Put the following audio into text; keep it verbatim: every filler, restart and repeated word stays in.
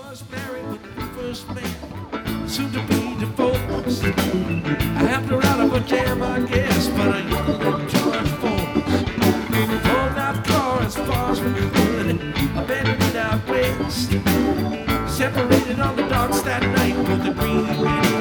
was married when we first met, soon to be divorced. I helped her out of a jam, I guess, but I used a little too much force. Pulled that car as far as we could, abandoned it out west. Separated on the docks that night with the green and